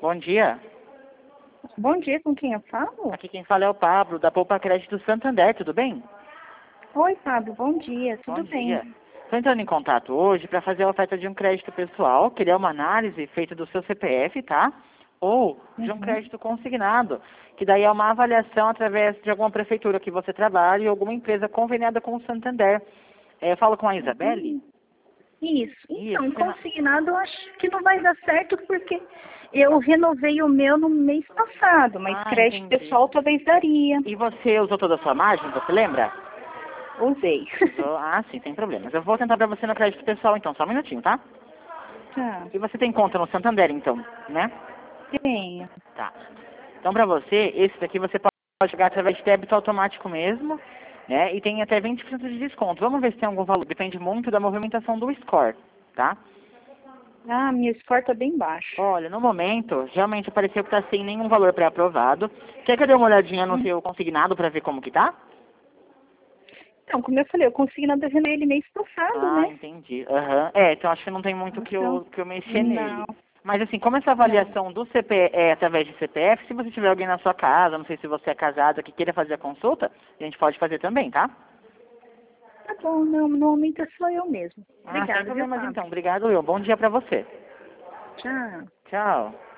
Bom dia. Bom dia, com quem eu falo? Aqui quem fala é o Pablo, da Poupa Crédito Santander, tudo bem? Oi, Pablo, bom dia, tudo Bom bem? dia. Estou entrando em contato hoje para fazer a oferta de um crédito pessoal, que é uma análise feita do seu CPF, tá? Ou de um crédito consignado, que daí é uma avaliação através de alguma prefeitura que você trabalhe ou alguma empresa conveniada com o Santander. Eu falo com a Isabelle? Isso. Então, Isso. consignado eu acho que não vai dar certo porque eu renovei o meu no mês passado, mas crédito Entendi. pessoal talvez daria. E você usou toda a sua margem, você lembra? Usei. Sim, sem problemas. Eu vou tentar para você no crédito pessoal, então, só um minutinho, tá? Tá, E você tem conta no Santander, então, né? tenho. Tá. Então, para você, esse daqui você pode jogar através de débito automático mesmo, né? E tem até 20% de desconto. Vamos ver se tem algum valor. Depende muito da movimentação do score, tá? Ah, meu score tá bem baixo. Olha, no momento, realmente apareceu que tá sem nenhum valor pré-aprovado. Quer que eu dê uma olhadinha no seu consignado para ver como que tá? Então, como eu falei, eu consignado eu renovei ele mês passado, né? Entendi. Então acho que não tem muito Então, que eu mexer nele. não. Mas assim, como essa avaliação do CP é através de CPF, se você tiver alguém na sua casa, não sei se você é casada, que queira fazer a consulta, a gente pode fazer também, tá? Tá bom, não, normalmente é só eu mesmo. Sem Obrigada, viu, problemas Fábio? então. Obrigado, eu. Bom dia pra você. Tchau. Tchau.